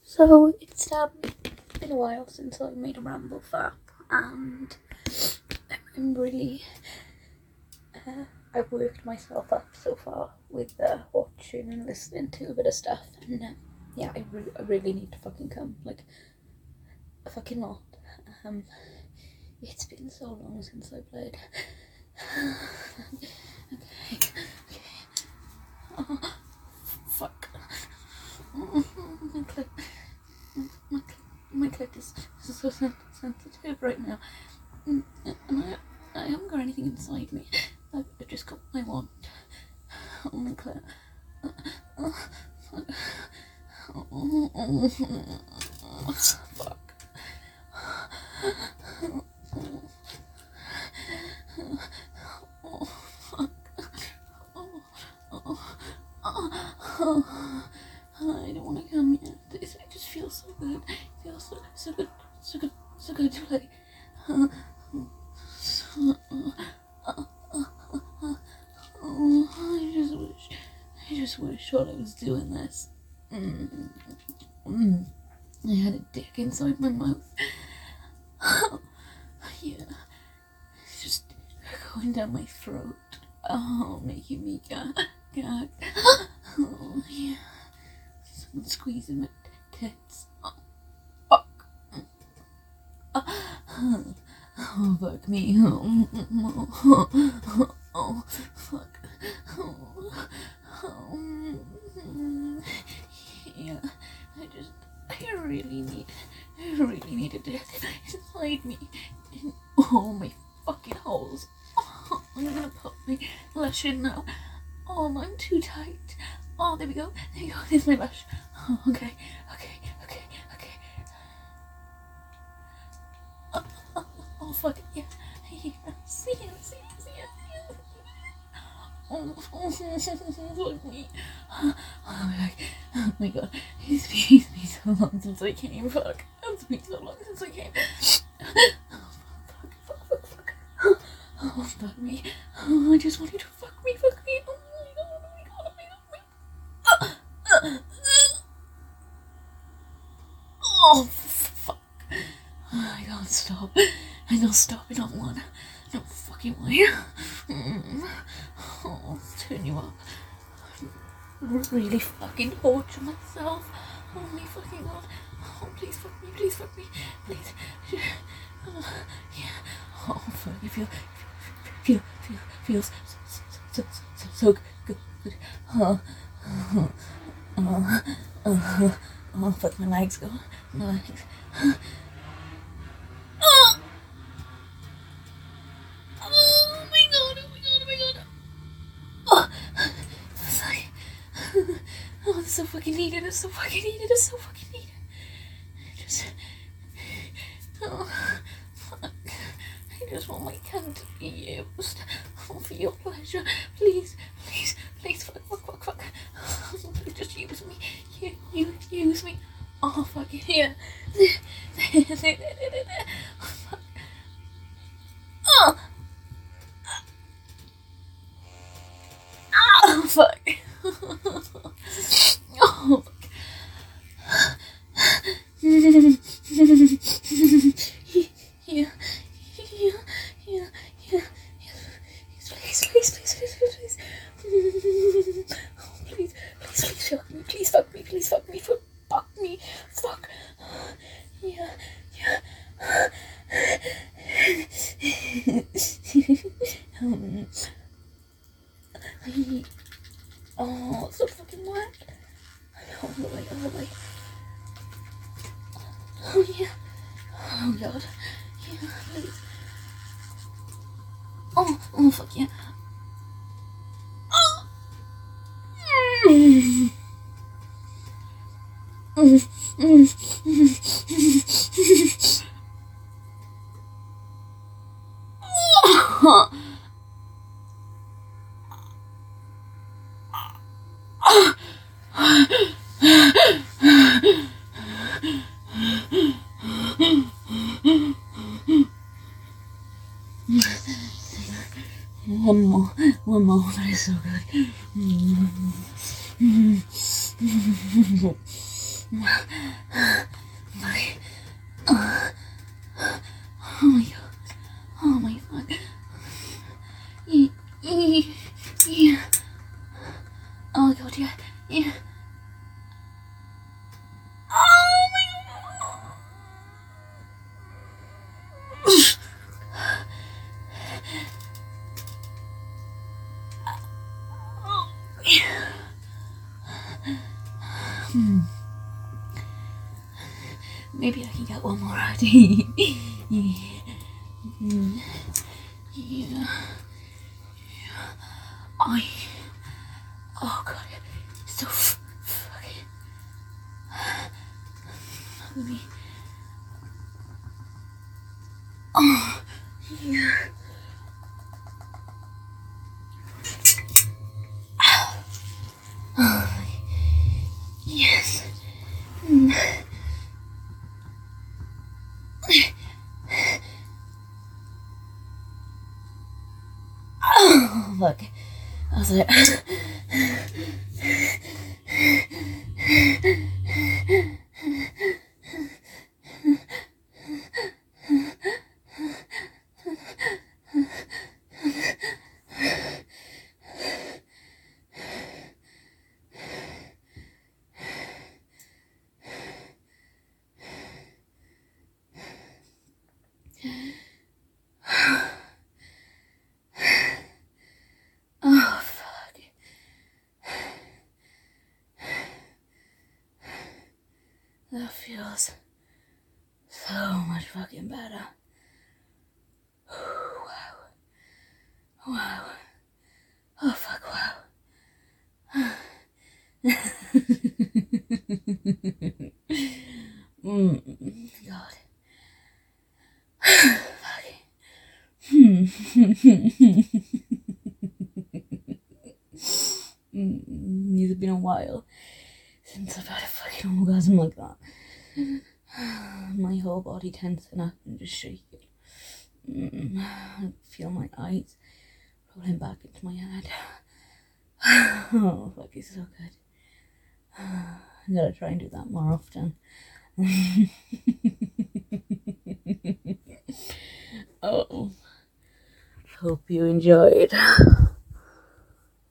So it's been a while since I made a ramble fap, and I'm really I've worked myself up so far with watching and listening to a bit of stuff, and yeah, I really need to fucking come, like a fucking lot. It's been so long since I played. Okay. Oh, fuck. My clit is so sensitive right now, and I haven't got anything inside me. I've just got my wand on my clit. Fuck. I don't want to come yet. It just feels so good. It feels so good to play. I just wish while I was doing this, I had a dick inside my mouth. Yeah, it's just going down my throat. Oh, making me gag. Oh, yeah. Someone squeezing my tits. Oh, fuck. Oh, fuck me. Oh, fuck. Yeah, I really need a dick inside me. In all my fucking holes. Oh, I'm gonna put my lash in now. Oh, I'm too tight. Oh, there we go. There's my lash. Oh, okay. Oh, fuck. Yeah. See ya. Oh, fuck me. Oh my god. It's been so long since I came. Fuck. It's been so long since I came. Fuck. Oh, fuck me. Oh, I just want you to fuck me. Oh my god. Oh, fuck. I can't stop. I don't stop. I don't want. No fucking way. Oh, I'll turn you up. Really fucking torture myself. Oh my fucking god. Oh, please fuck me. Please. Yeah. Oh, fuck. It feels so good. Oh, fuck, my legs go. My legs. Oh my god. Oh, sorry. Oh, it's so fucking needed. Oh, fuck. I just want my cunt to be used. Oh, for your pleasure. Please, fuck. Just use me. You use me. Oh, fuck yeah. Fuck. Oh, fuck. Oh, fuck. Yeah. Please. Oh, please fuck me. Fuck. Yeah. Oh, it's so fucking wet. All the way. Oh, yeah. Oh, God. Yeah, please. Oh, fuck yeah. One more, that is so good. Oh my god. Oh my fuck. Yeah. Oh my god, yeah. Yeah. Oh my god. Maybe I can get one more out. Yeah. Oh god, it's so fucking. Let me. Oh, yeah. Oh, yes. Oh, fuck. That's it. Oh, fuck. That feels so much fucking better. Wow. Wow. Oh, fuck, wow. God. It's been a while since I've had a fucking orgasm like that. My whole body tensing up and just shaking. I feel my eyes rolling back into my head. Oh, fuck, it's so good. I gotta try and do that more often. Oh, hope you enjoyed.